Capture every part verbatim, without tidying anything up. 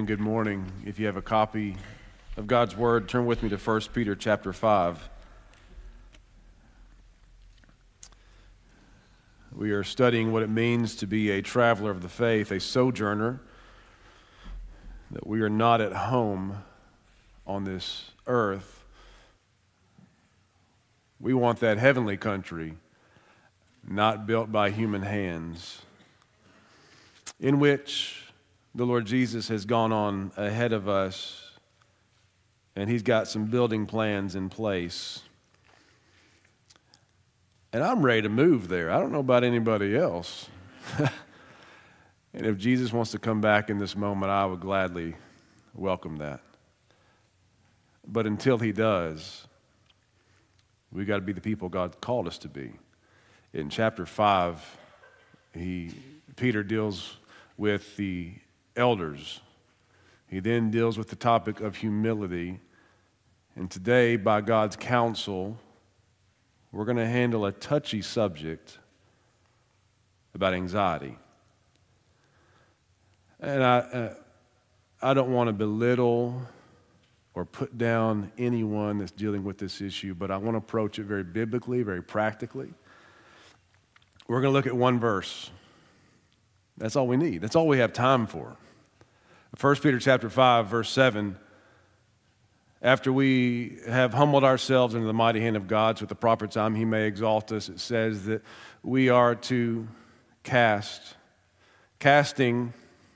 and good morning. If you have a copy of God's Word, turn with me to First Peter chapter five. We are studying what it means to be a traveler of the faith, a sojourner, that we are not at home on this earth. We want that heavenly country, not built by human hands, in which the Lord Jesus has gone on ahead of us, and he's got some building plans in place. And I'm ready to move there. I don't know about anybody else. And if Jesus wants to come back in this moment, I would gladly welcome that. But until he does, we got to be the people God called us to be. In chapter five, he Peter deals with the elders. He then deals with the topic of humility. And today, by God's counsel, we're going to handle a touchy subject about anxiety. And I, uh, I don't want to belittle or put down anyone that's dealing with this issue, but I want to approach it very biblically, very practically. We're going to look at one verse. That's all we need. That's all we have time for. First Peter chapter five, verse seven, after we have humbled ourselves into the mighty hand of God, so at the proper time he may exalt us, it says that we are to cast, casting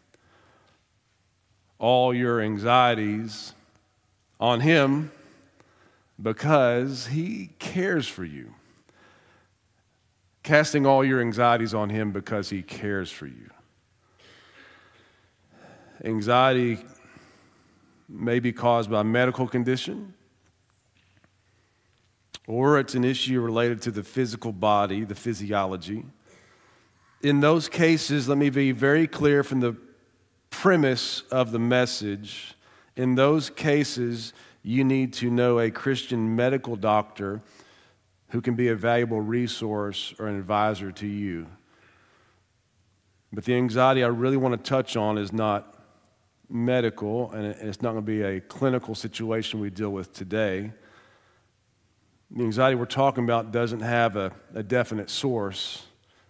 all your anxieties on him because he cares for you. Casting all your anxieties on him because he cares for you. Anxiety may be caused by a medical condition, or it's an issue related to the physical body, the physiology. In those cases, let me be very clear from the premise of the message. In those cases, you need to know a Christian medical doctor who can be a valuable resource or an advisor to you. But the anxiety I really want to touch on is not medical, and it's not going to be a clinical situation we deal with today. The anxiety we're talking about doesn't have a, a definite source.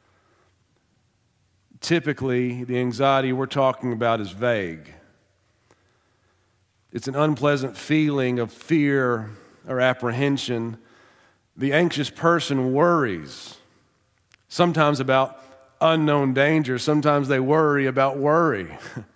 Typically, the anxiety we're talking about is vague. It's an unpleasant feeling of fear or apprehension. The anxious person worries, sometimes about unknown danger. Sometimes they worry about worry.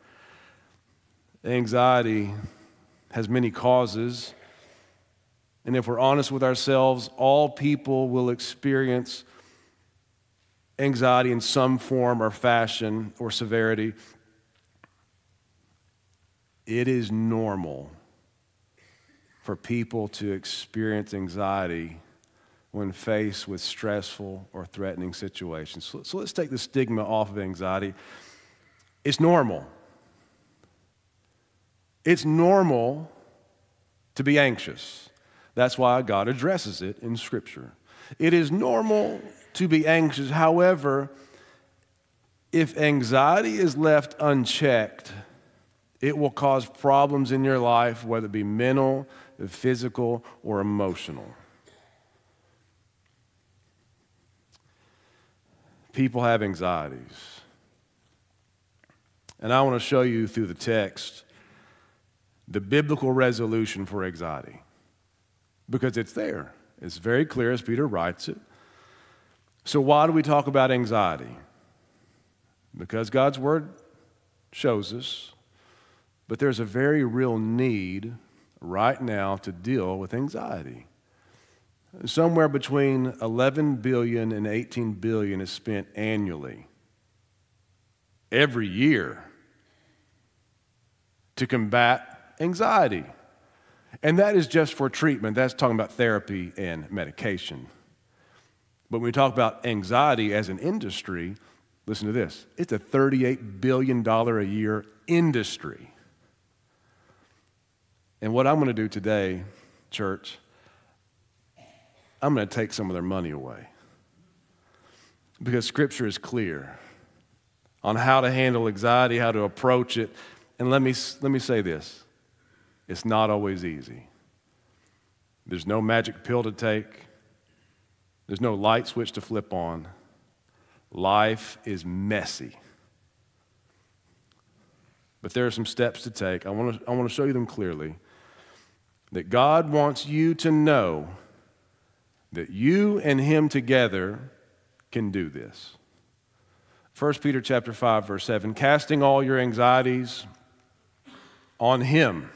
Anxiety has many causes, and if we're honest with ourselves, all people will experience anxiety in some form or fashion or severity. It is normal for people to experience anxiety when faced with stressful or threatening situations. So, so let's take the stigma off of anxiety. It's normal. It's normal to be anxious. That's why God addresses it in Scripture. It is normal to be anxious. However, if anxiety is left unchecked, it will cause problems in your life, whether it be mental, physical, or emotional. People have anxieties. And I want to show you through the text the biblical resolution for anxiety, because it's there. It's very clear as Peter writes it. So why do we talk about anxiety? Because God's Word shows us, but there's a very real need right now to deal with anxiety. Somewhere between eleven billion dollars and eighteen billion dollars is spent annually, every year, to combat anxiety. And that is just for treatment. That's talking about therapy and medication. But when we talk about anxiety as an industry, listen to this. It's a thirty-eight billion dollars a year industry. And what I'm going to do today, church, I'm going to take some of their money away. Because Scripture is clear on how to handle anxiety, how to approach it. And let me, let me say this. It's not always easy. There's no magic pill to take. There's no light switch to flip on. Life is messy. But there are some steps to take. I want to, I want to show you them clearly. That God wants you to know that you and him together can do this. First Peter chapter five, verse seven, casting all your anxieties on him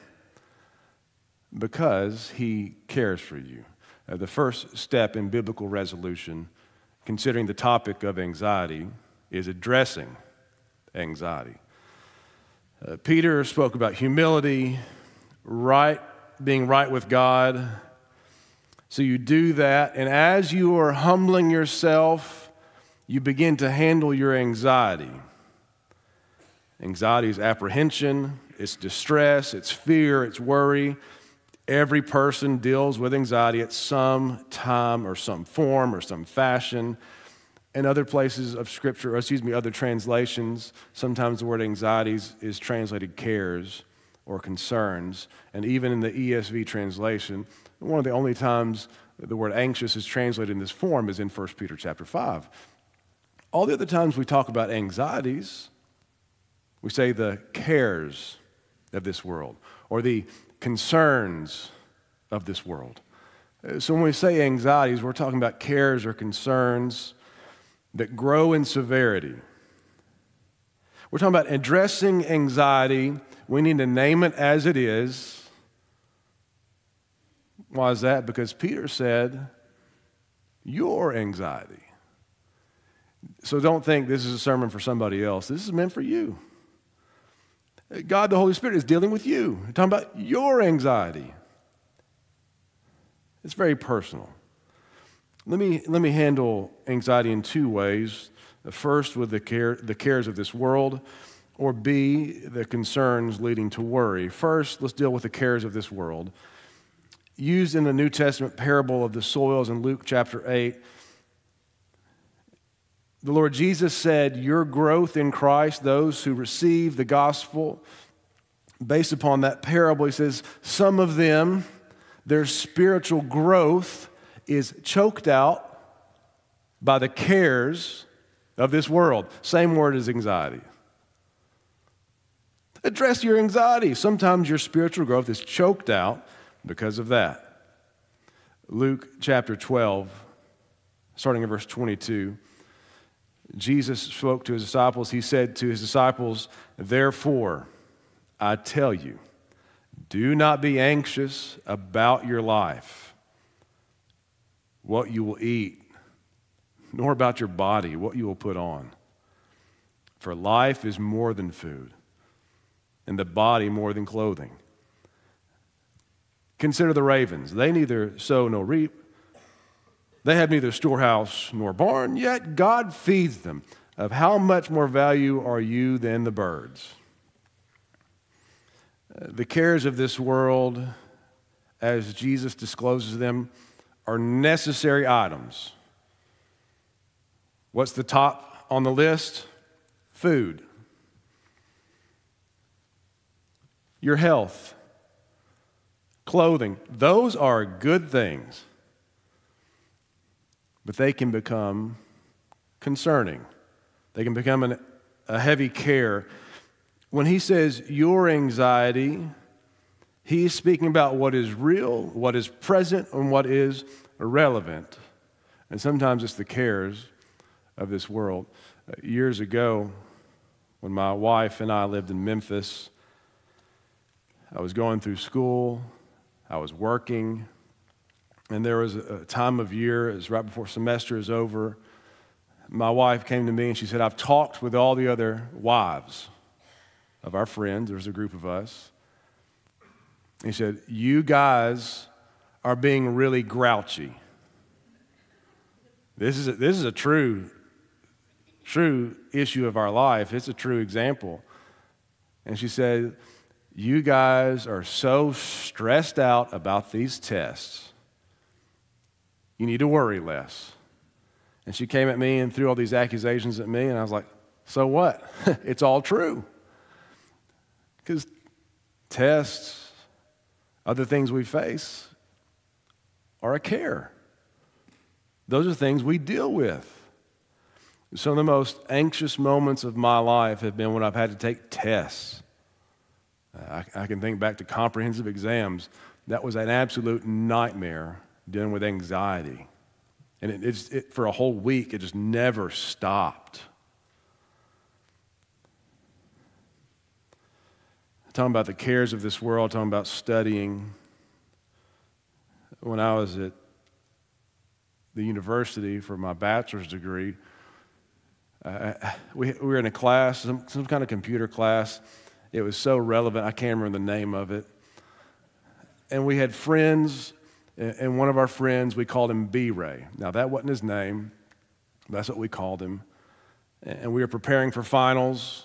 because he cares for you. Uh, the first step in biblical resolution, considering the topic of anxiety, is addressing anxiety. Uh, Peter spoke about humility, right, being right with God. So you do that, and as you are humbling yourself, you begin to handle your anxiety. Anxiety is apprehension, it's distress, it's fear, it's worry. Every person deals with anxiety at some time or some form or some fashion. In other places of Scripture, or excuse me, other translations, sometimes the word anxiety is, is translated cares or concerns. And even in the E S V translation, one of the only times the word anxious is translated in this form is in First Peter chapter five. All the other times we talk about anxieties, we say the cares of this world or the concerns of this world. So when we say anxieties, we're talking about cares or concerns that grow in severity. We're talking about addressing anxiety. We need to name it as it is. Why is that? Because Peter said, your anxiety. So don't think this is a sermon for somebody else. This is meant for you. God, the Holy Spirit, is dealing with you. We're talking about your anxiety. It's very personal. Let me, let me handle anxiety in two ways. The first with the, care, the cares of this world, or B, the concerns leading to worry. First, let's deal with the cares of this world. Used in the New Testament parable of the soils in Luke chapter eight, the Lord Jesus said, your growth in Christ, those who receive the gospel, based upon that parable, he says, some of them, their spiritual growth is choked out by the cares of this world. Same word as anxiety. Address your anxiety. Sometimes your spiritual growth is choked out because of that. Luke chapter twelve, starting in verse twenty-two, Jesus spoke to his disciples. He said to his disciples, therefore, I tell you, do not be anxious about your life, what you will eat, nor about your body, what you will put on. For life is more than food, and the body more than clothing. Consider the ravens. They neither sow nor reap. They have neither storehouse nor barn, yet God feeds them. Of how much more value are you than the birds? The cares of this world, as Jesus discloses them, are necessary items. What's the top on the list? Food. Your health. Clothing. Those are good things. But they can become concerning. They can become an, a heavy care. When he says your anxiety, he's speaking about what is real, what is present, and what is irrelevant. And sometimes it's the cares of this world. Uh, years ago, when my wife and I lived in Memphis, I was going through school, I was working, and there was a time of year, it was right before semester is over. My wife came to me and she said, I've talked with all the other wives of our friends. There's a group of us. And she said, you guys are being really grouchy. This is a, this is a true, true issue of our life. It's a true example. And she said, you guys are so stressed out about these tests. You need to worry less. And she came at me and threw all these accusations at me, and I was like, so what? It's all true. Because tests, other things we face, are a care. Those are things we deal with. Some of the most anxious moments of my life have been when I've had to take tests. I, I can think back to comprehensive exams. That was an absolute nightmare dealing with anxiety. And it, it's, it, for a whole week, it just never stopped. Talking about the cares of this world, talking about studying. When I was at the university for my bachelor's degree, uh, we, we were in a class, some, some kind of computer class. It was so relevant, I can't remember the name of it. And we had friends, and one of our friends, we called him B-Ray. Now, that wasn't his name. That's what we called him. And we were preparing for finals.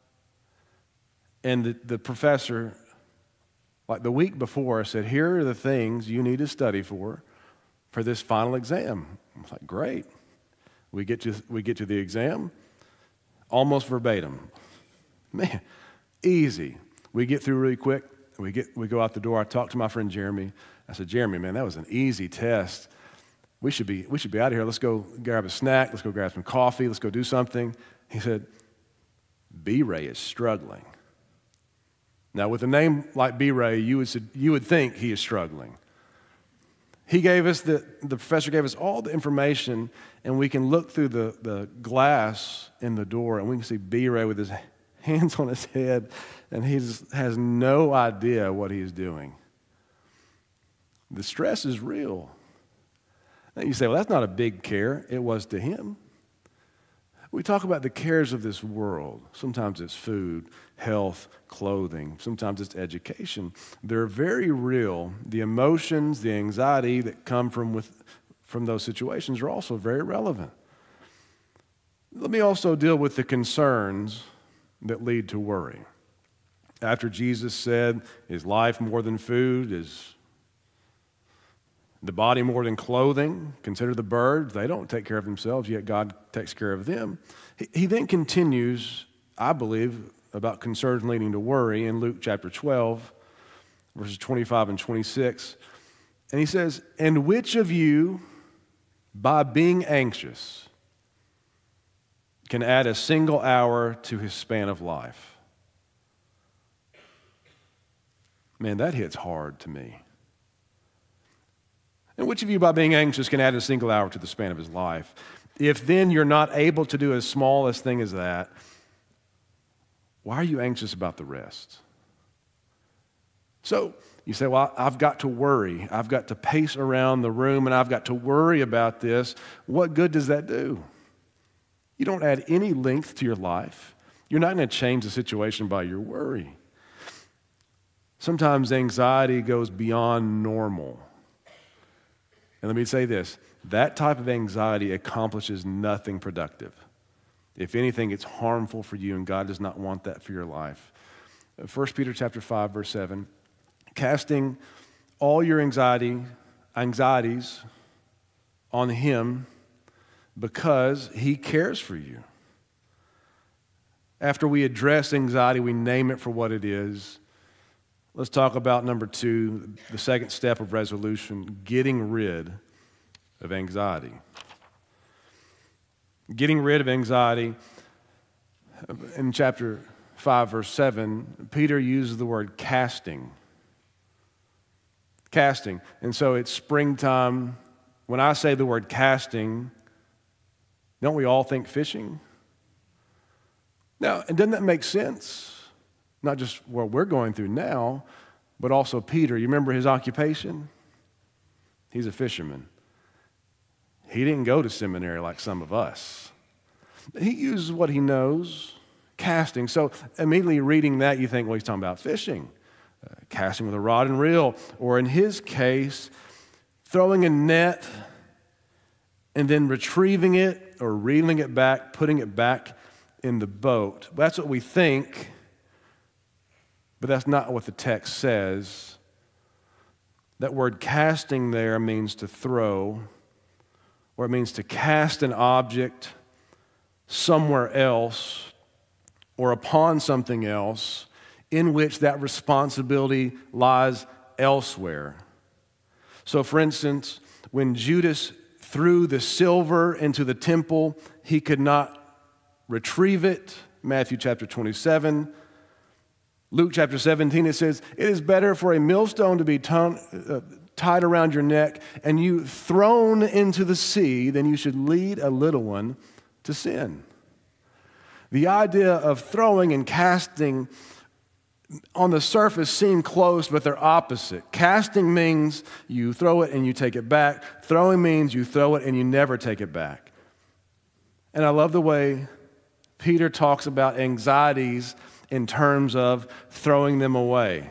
And the, the professor, like the week before, said, here are the things you need to study for for this final exam. I was like, great. We get to, we get to the exam, almost verbatim. Man, easy. We get through really quick. We get we go out the door. I talked to my friend Jeremy. I said, Jeremy, man, that was an easy test. We should be we should be out of here. Let's go grab a snack. Let's go grab some coffee. Let's go do something. He said, B-Ray is struggling. Now, with a name like B-Ray, you would, you would think he is struggling. He gave us, the, the professor gave us all the information, and we can look through the, the glass in the door, and we can see B-Ray with his hands on his head, and he just has no idea what he's doing. The stress is real. Now you say, well, that's not a big care. It was to him. We talk about the cares of this world. Sometimes it's food, health, clothing. Sometimes it's education. They're very real. The emotions, the anxiety that come from, with, from those situations are also very relevant. Let me also deal with the concerns that lead to worry. After Jesus said, is life more than food? Is the body more than clothing? Consider the birds. They don't take care of themselves, yet God takes care of them. He, he then continues, I believe, about concerns leading to worry in Luke chapter twelve, verses twenty-five and twenty-six. And he says, and which of you, by being anxious, can add a single hour to his span of life? Man, that hits hard to me. And which of you, by being anxious, can add a single hour to the span of his life? If then you're not able to do as small a thing as that, why are you anxious about the rest? So you say, well, I've got to worry. I've got to pace around the room, and I've got to worry about this. What good does that do? You don't add any length to your life. You're not going to change the situation by your worry. Sometimes anxiety goes beyond normal. And let me say this, that type of anxiety accomplishes nothing productive. If anything, it's harmful for you, and God does not want that for your life. First Peter chapter five, verse seven, casting all your anxiety, anxieties on him because he cares for you. After we address anxiety, we name it for what it is. Let's talk about number two, the second step of resolution, getting rid of anxiety. Getting rid of anxiety. In chapter five, verse seven, Peter uses the word casting. Casting. And so it's springtime. When I say the word casting, don't we all think fishing? Now, and doesn't that make sense? Not just what we're going through now, but also Peter. You remember his occupation? He's a fisherman. He didn't go to seminary like some of us. He uses what he knows, casting. So immediately reading that, you think, well, he's talking about fishing, uh, casting with a rod and reel, or in his case, throwing a net and then retrieving it or reeling it back, putting it back in the boat. That's what we think. But that's not what the text says. That word casting there means to throw, or it means to cast an object somewhere else or upon something else in which that responsibility lies elsewhere. So, for instance, when Judas threw the silver into the temple, he could not retrieve it. Matthew chapter twenty-seven. Luke chapter seventeen, it says, it is better for a millstone to be ton- uh, tied around your neck and you thrown into the sea than you should lead a little one to sin. The idea of throwing and casting on the surface seem close, but they're opposite. Casting means you throw it and you take it back. Throwing means you throw it and you never take it back. And I love the way Peter talks about anxieties in terms of throwing them away.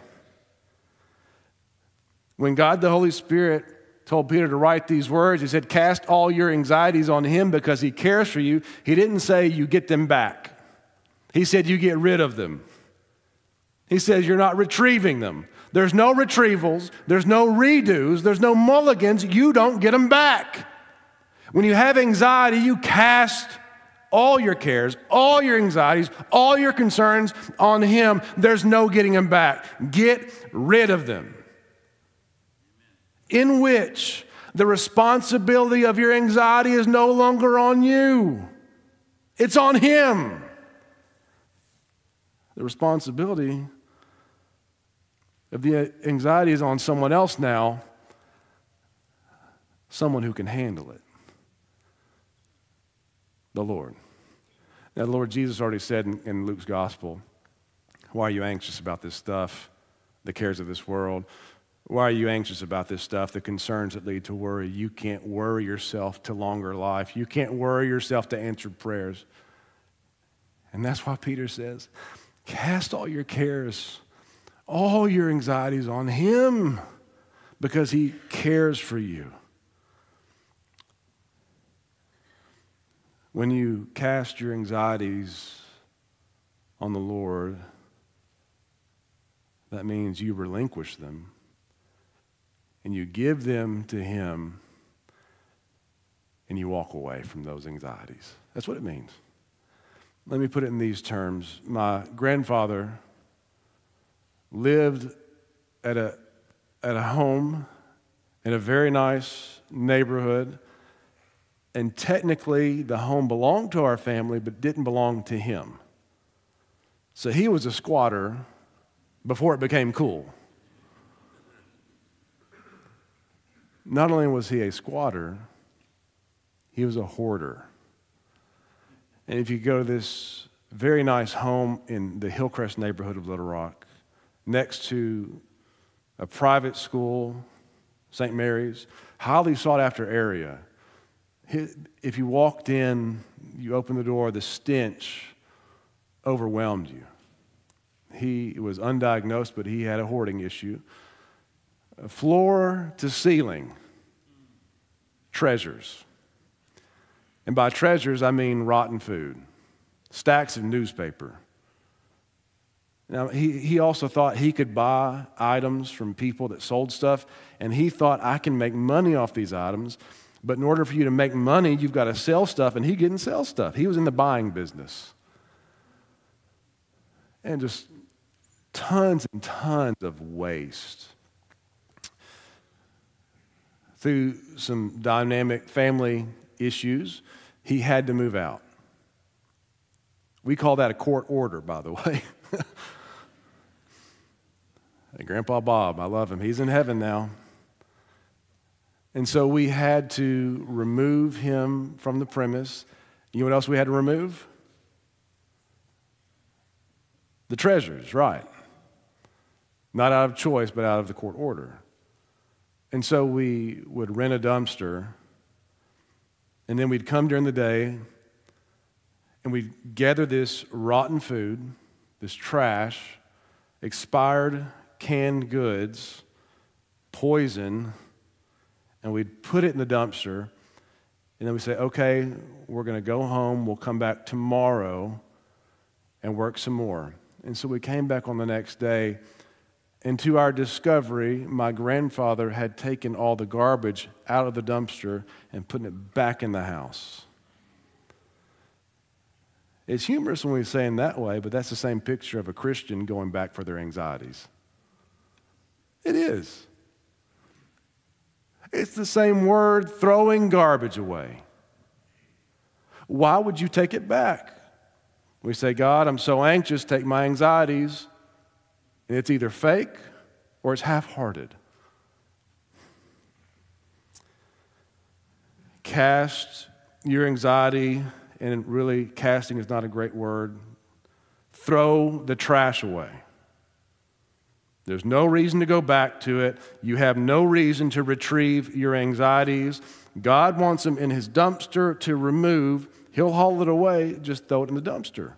When God the Holy Spirit told Peter to write these words, he said, cast all your anxieties on him because he cares for you. He didn't say you get them back. He said you get rid of them. He says you're not retrieving them. There's no retrievals. There's no redos. There's no mulligans. You don't get them back. When you have anxiety, you cast all your cares, all your anxieties, all your concerns on him. There's no getting them back. Get rid of them. In which the responsibility of your anxiety is no longer on you. It's on him. The responsibility of the anxiety is on someone else now, someone who can handle it. The Lord. Now, the Lord Jesus already said in, in Luke's gospel, why are you anxious about this stuff, the cares of this world? Why are you anxious about this stuff, the concerns that lead to worry? You can't worry yourself to longer life. You can't worry yourself to answered prayers. And that's why Peter says, cast all your cares, all your anxieties on him because he cares for you. When you cast your anxieties on the Lord, that means you relinquish them and you give them to him and you walk away from those anxieties. That's what it means. Let me put it in these terms. My grandfather lived at a, at a home in a very nice neighborhood. And technically, the home belonged to our family, but didn't belong to him. So he was a squatter before it became cool. Not only was he a squatter, he was a hoarder. And if you go to this very nice home in the Hillcrest neighborhood of Little Rock, next to a private school, Saint Mary's, highly sought after area. If you walked in, you opened the door, the stench overwhelmed you. He was undiagnosed, but he had a hoarding issue. Floor to ceiling, treasures. And by treasures, I mean rotten food, stacks of newspaper. Now, he, he also thought he could buy items from people that sold stuff, and he thought, I can make money off these items. But in order for you to make money, you've got to sell stuff, and he didn't sell stuff. He was in the buying business. And just tons and tons of waste. Through some dynamic family issues, he had to move out. We call that a court order, by the way. Hey, Grandpa Bob, I love him. He's in heaven now. And so we had to remove him from the premise. You know what else we had to remove? The treasures, right. Not out of choice, but out of the court order. And so we would rent a dumpster, and then we'd come during the day, and we'd gather this rotten food, this trash, expired canned goods, poison, and we'd put it in the dumpster, and then we'd say, okay, we're going to go home. We'll come back tomorrow and work some more. And so we came back on the next day, and to our discovery, my grandfather had taken all the garbage out of the dumpster and putting it back in the house. It's humorous when we say in that way, but that's the same picture of a Christian going back for their anxieties. It is. It's the same word, throwing garbage away. Why would you take it back? We say, God, I'm so anxious, take my anxieties. And it's either fake or it's half-hearted. Cast your anxiety, and really casting is not a great word. Throw the trash away. There's no reason to go back to it. You have no reason to retrieve your anxieties. God wants them in his dumpster to remove. He'll haul it away, just throw it in the dumpster.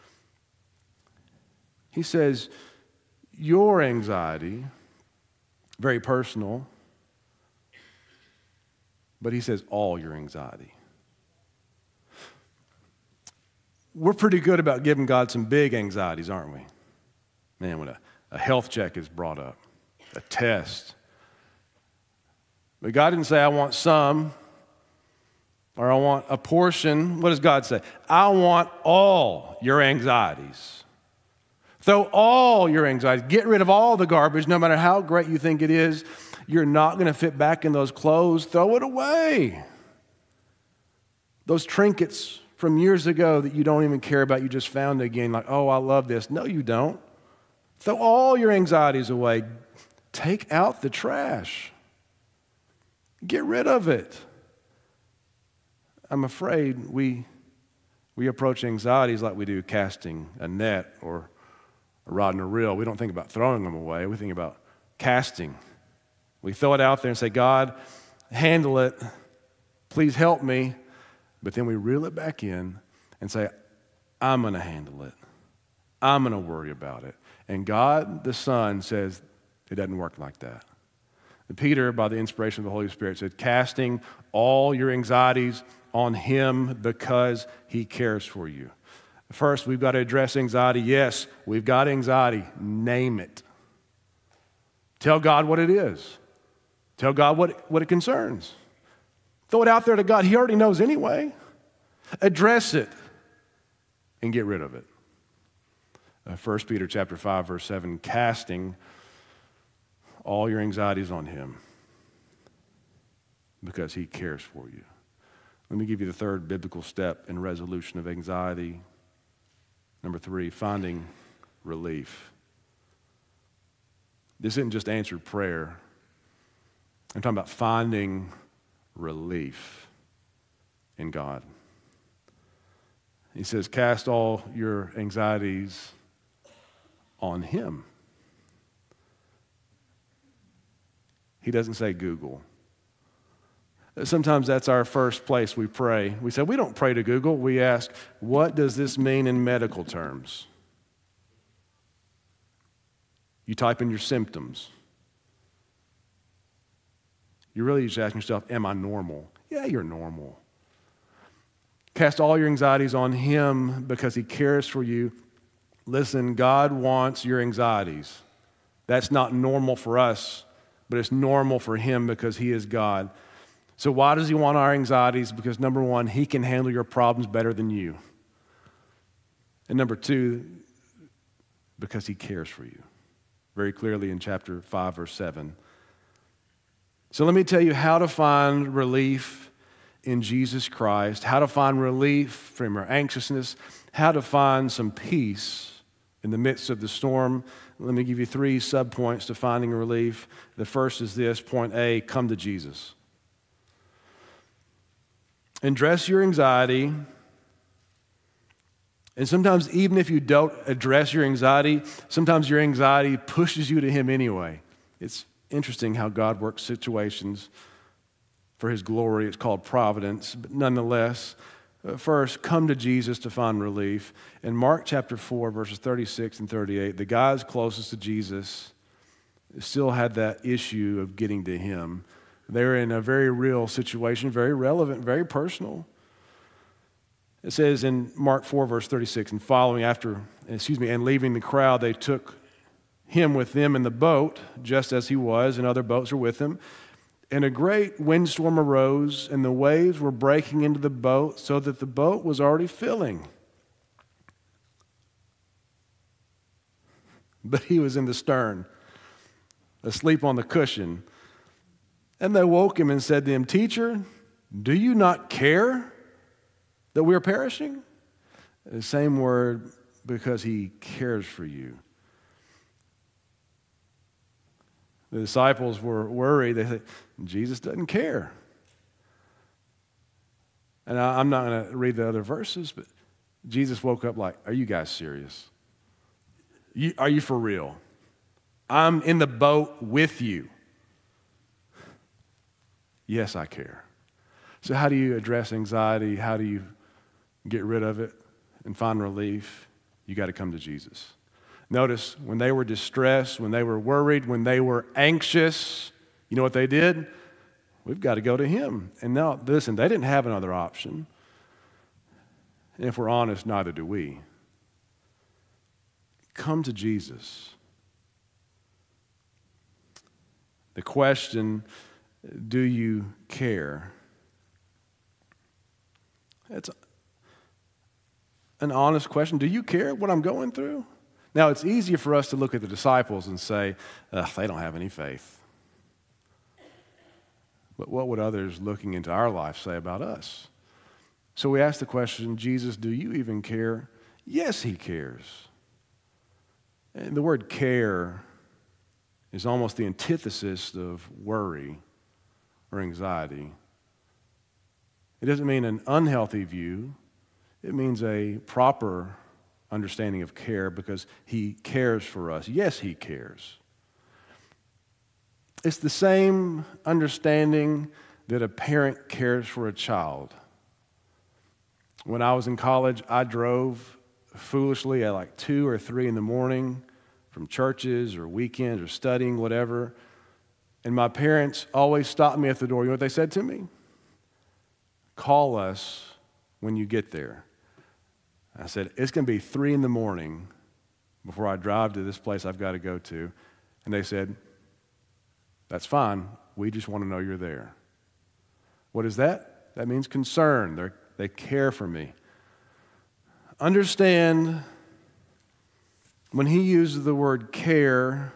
He says, your anxiety, very personal, but he says all your anxiety. We're pretty good about giving God some big anxieties, aren't we? Man, when a, a health check is brought up, a test. But God didn't say, I want some, or I want a portion. What does God say? I want all your anxieties. Throw all your anxieties. Get rid of all the garbage, no matter how great you think it is. You're not going to fit back in those clothes. Throw it away. Those trinkets from years ago that you don't even care about, you just found again, like, oh, I love this. No, you don't. Throw all your anxieties away. Take out the trash. Get rid of it. I'm afraid we, we approach anxieties like we do casting a net or a rod and a reel. We don't think about throwing them away. We think about casting. We throw it out there and say, God, handle it. Please help me. But then we reel it back in and say, I'm going to handle it. I'm going to worry about it. And God, the Son, says it doesn't work like that. And Peter, by the inspiration of the Holy Spirit, said, casting all your anxieties on him because he cares for you. First, we've got to address anxiety. Yes, we've got anxiety. Name it. Tell God what it is. Tell God what, what it concerns. Throw it out there to God. He already knows anyway. Address it and get rid of it. Uh, First Peter chapter five, verse seven, casting all your anxieties on him because he cares for you. Let me give you the third biblical step in resolution of anxiety. Number three, finding relief. This isn't just answered prayer. I'm talking about finding relief in God. He says, cast all your anxieties on him. He doesn't say Google. Sometimes that's our first place we pray. We say, we don't pray to Google. We ask, what does this mean in medical terms? You type in your symptoms. You're really just asking yourself, am I normal? Yeah, you're normal. Cast all your anxieties on him because he cares for you. Listen, God wants your anxieties. That's not normal for us, but it's normal for him because he is God. So why does he want our anxieties? Because number one, he can handle your problems better than you. And number two, because he cares for you. Very clearly in chapter five, verse seven. So let me tell you how to find relief in Jesus Christ, how to find relief from our anxiousness, how to find some peace in the midst of the storm. Let me give you three subpoints to finding relief. The first is this, point A, come to Jesus. Address your anxiety. And sometimes even if you don't address your anxiety, sometimes your anxiety pushes you to him anyway. It's interesting how God works situations for his glory. It's called providence. But nonetheless, uh, first, come to Jesus to find relief. In Mark chapter four, verses thirty-six and thirty-eight, the guys closest to Jesus still had that issue of getting to him. They're in a very real situation, very relevant, very personal. It says in Mark four, verse thirty-six, and following after, excuse me, and leaving the crowd, they took him with them in the boat, just as he was, and other boats were with him. And a great windstorm arose, and the waves were breaking into the boat, so that the boat was already filling. but he was in the stern, asleep on the cushion. And they woke him and said to him, "Teacher, do you not care that we are perishing?" The same word, because he cares for you. The disciples were worried. They said, Jesus doesn't care. And I, I'm not going to read the other verses, but Jesus woke up like, are you guys serious? You, are you for real? I'm in the boat with you. Yes, I care. So how do you address anxiety? How do you get rid of it and find relief? You got to come to Jesus. Notice, when they were distressed, when they were worried, when they were anxious, you know what they did? We've got to go to him. And now, listen, they didn't have another option. And if we're honest, neither do we. Come to Jesus. The question, do you care? It's an honest question. Do you care what I'm going through? Now, it's easier for us to look at the disciples and say, they don't have any faith. But what would others looking into our life say about us? So we ask the question, Jesus, do you even care? Yes, he cares. And the word care is almost the antithesis of worry or anxiety. It doesn't mean an unhealthy view. It means a proper understanding of care because he cares for us. Yes, he cares. It's the same understanding that a parent cares for a child. When I was in college, I drove foolishly at like two or three in the morning from churches or weekends or studying, whatever. And my parents always stopped me at the door. You know what they said to me? Call us when you get there. I said, it's going to be three in the morning before I drive to this place I've got to go to. And they said, that's fine. We just want to know you're there. What is that? That means concern. They're, they care for me. Understand, when he uses the word care,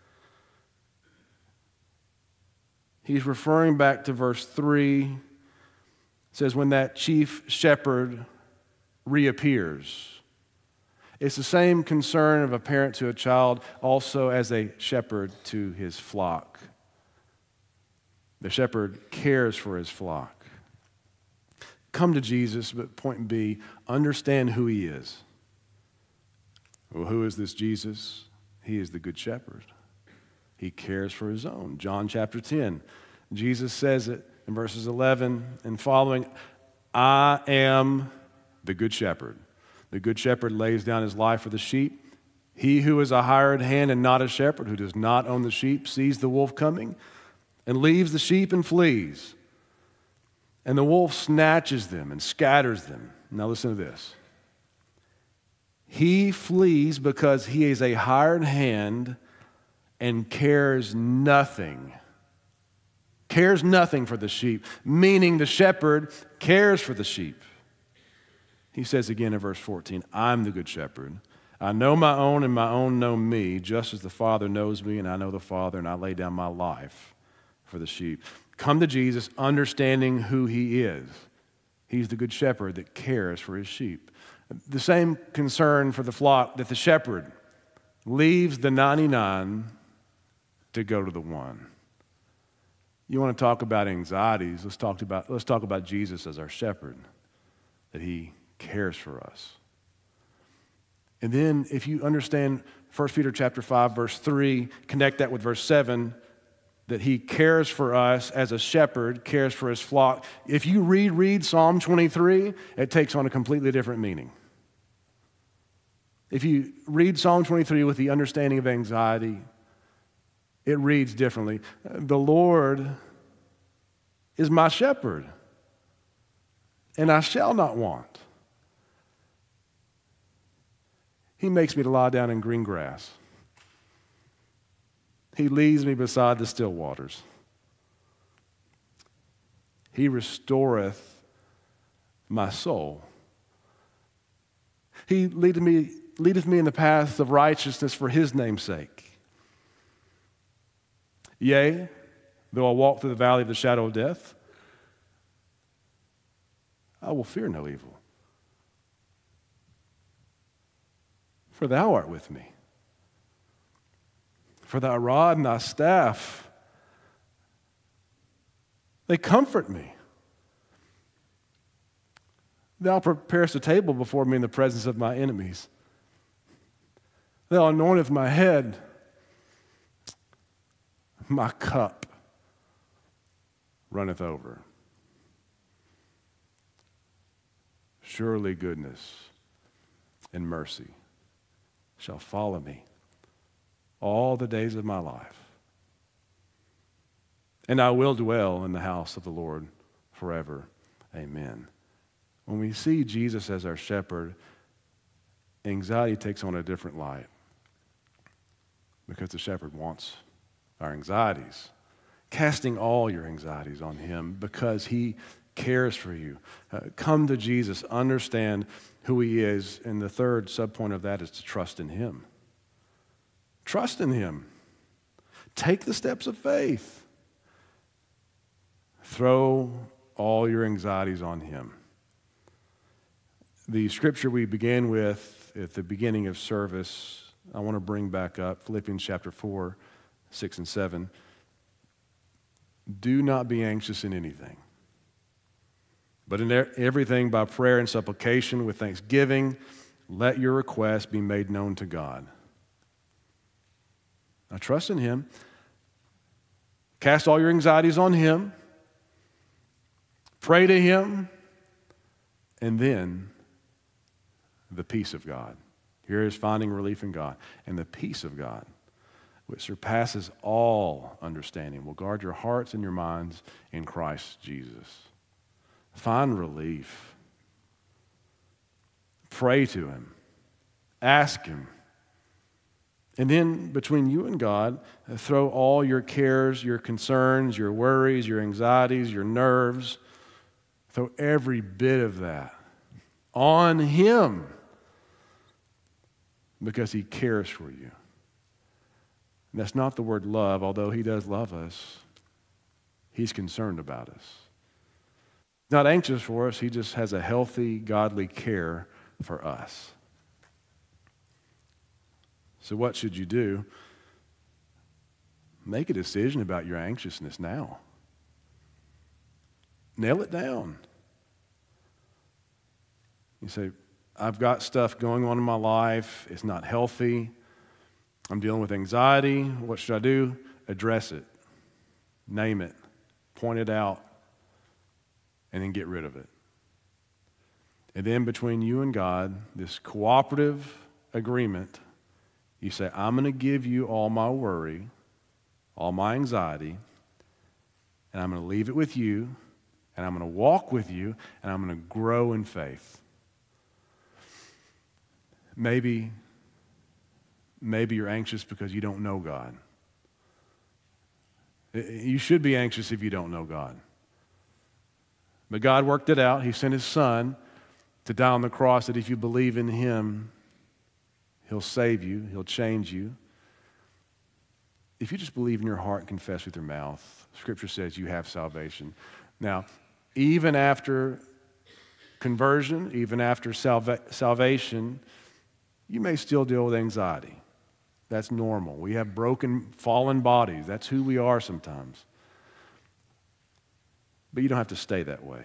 he's referring back to verse three. It says, when that chief shepherd reappears. It's the same concern of a parent to a child, also as a shepherd to his flock. The shepherd cares for his flock. Come to Jesus, but point B, understand who he is. Well, who is this Jesus? He is the good shepherd. He cares for his own. John chapter ten, Jesus says it in verses eleven and following, I am the good shepherd. The good shepherd lays down his life for the sheep. He who is a hired hand and not a shepherd, who does not own the sheep, sees the wolf coming and leaves the sheep and flees. And the wolf snatches them and scatters them. Now listen to this. He flees because he is a hired hand and cares nothing. Cares nothing for the sheep, meaning the shepherd cares for the sheep. He says again in verse fourteen, I'm the good shepherd. I know my own and my own know me, just as the Father knows me and I know the Father, and I lay down my life for the sheep. Come to Jesus understanding who he is. He's the good shepherd that cares for his sheep. The same concern for the flock that the shepherd leaves the ninety-nine to go to the one. You want to talk about anxieties, let's talk about, let's talk about Jesus as our shepherd, that he cares for us. And then if you understand First Peter chapter five, verse three, connect that with verse seven, that he cares for us as a shepherd, cares for his flock. If you reread Psalm twenty-three, it takes on a completely different meaning. If you read Psalm twenty-three with the understanding of anxiety, it reads differently. The Lord is my shepherd, and I shall not want. He makes me to lie down in green grass. He leads me beside the still waters. He restoreth my soul. He leadeth me leadeth me in the paths of righteousness for his name's sake. Yea, though I walk through the valley of the shadow of death, I will fear no evil. For thou art with me. For thy rod and thy staff, they comfort me. Thou preparest a table before me in the presence of my enemies. Thou anointest my head, my cup runneth over. Surely goodness and mercy shall follow me all the days of my life. And I will dwell in the house of the Lord forever. Amen. When we see Jesus as our shepherd, anxiety takes on a different light because the shepherd wants our anxieties. Casting all your anxieties on him because he cares for you. Uh, come to Jesus, understand who he is, and the third subpoint of that is to trust in him. Trust in him. Take the steps of faith. Throw all your anxieties on him. The scripture we began with at the beginning of service, I want to bring back up Philippians chapter four, six and seven. Do not be anxious in anything, but in everything by prayer and supplication with thanksgiving, let your requests be made known to God. Now trust in him. Cast all your anxieties on him. Pray to him. And then the peace of God. Here is finding relief in God. And the peace of God, which surpasses all understanding, will guard your hearts and your minds in Christ Jesus. Find relief. Pray to him. Ask him. And then between you and God, throw all your cares, your concerns, your worries, your anxieties, your nerves, throw every bit of that on him because he cares for you. And that's not the word love, although he does love us. He's concerned about us. He's not anxious for us. He just has a healthy, godly care for us. So what should you do? Make a decision about your anxiousness now. Nail it down. You say, I've got stuff going on in my life. It's not healthy. I'm dealing with anxiety. What should I do? Address it. Name it. Point it out. And then get rid of it. And then between you and God, this cooperative agreement, you say, I'm going to give you all my worry, all my anxiety, and I'm going to leave it with you, and I'm going to walk with you, and I'm going to grow in faith. Maybe, maybe you're anxious because you don't know God. You should be anxious if you don't know God. But God worked it out. He sent his son to die on the cross that if you believe in him, he'll save you. He'll change you. If you just believe in your heart and confess with your mouth, Scripture says you have salvation. Now, even after conversion, even after salva- salvation, you may still deal with anxiety. That's normal. We have broken, fallen bodies. That's who we are sometimes. But you don't have to stay that way.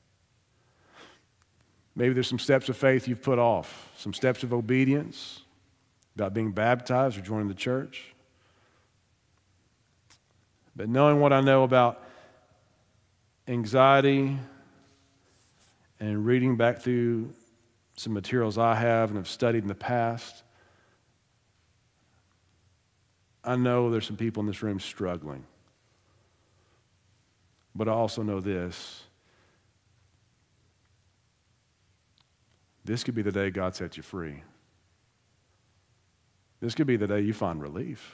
Maybe there's some steps of faith you've put off, some steps of obedience, about being baptized or joining the church. But knowing what I know about anxiety and reading back through some materials I have and have studied in the past, I know there's some people in this room struggling. But I also know this. This could be the day God sets you free. This could be the day you find relief.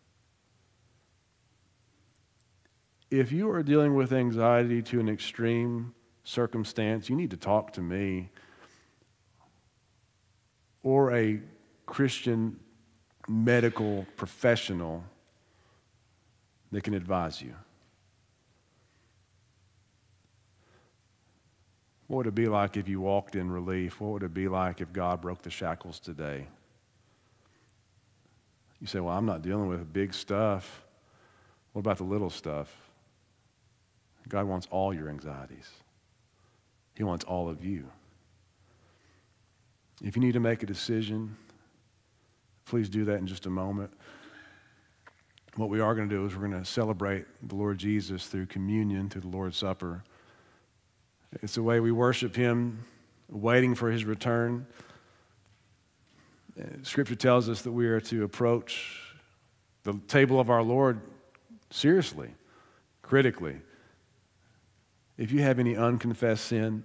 If you are dealing with anxiety to an extreme circumstance, you need to talk to me or a Christian medical professional that can advise you? What would it be like if you walked in relief? What would it be like if God broke the shackles today? You say, well, I'm not dealing with big stuff. What about the little stuff? God wants all your anxieties. He wants all of you. If you need to make a decision, please do that in just a moment. What we are going to do is we're going to celebrate the Lord Jesus through communion, through the Lord's Supper. It's the way we worship him, waiting for his return. Scripture tells us that we are to approach the table of our Lord seriously, critically. If you have any unconfessed sin,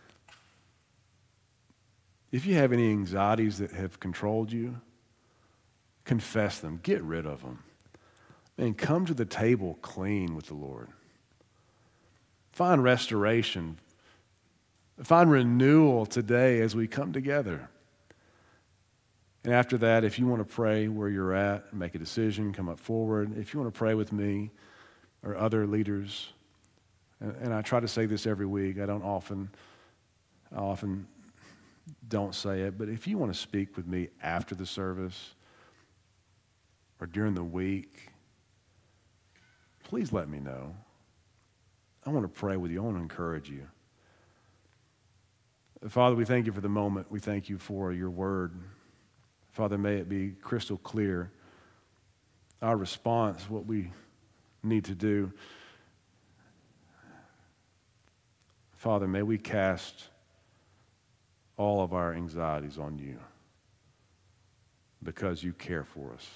if you have any anxieties that have controlled you, confess them. Get rid of them. And come to the table clean with the Lord. Find restoration. Find renewal today as we come together. And after that, if you want to pray where you're at, make a decision, come up forward. If you want to pray with me or other leaders, and, and I try to say this every week. I don't often, I often don't say it, but if you want to speak with me after the service or during the week, please let me know. I want to pray with you. I want to encourage you. Father, we thank you for the moment. We thank you for your word. Father, may it be crystal clear, our response, what we need to do. Father, may we cast all of our anxieties on you because you care for us.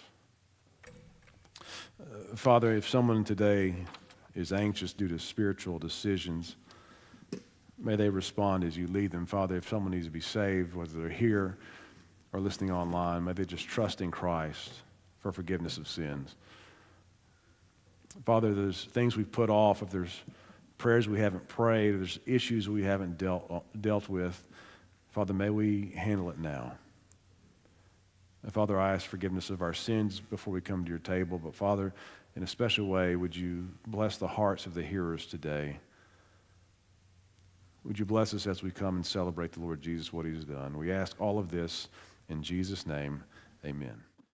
Uh, Father, if someone today is anxious due to spiritual decisions, may they respond as you lead them. Father, if someone needs to be saved, whether they're here or listening online, may they just trust in Christ for forgiveness of sins. Father, there's things we've put off, if there's prayers we haven't prayed, if there's issues we haven't dealt, dealt with, Father, may we handle it now. And Father, I ask forgiveness of our sins before we come to your table, but Father, in a special way, would you bless the hearts of the hearers today? Would you bless us as we come and celebrate the Lord Jesus, what he's done? We ask all of this in Jesus' name, amen.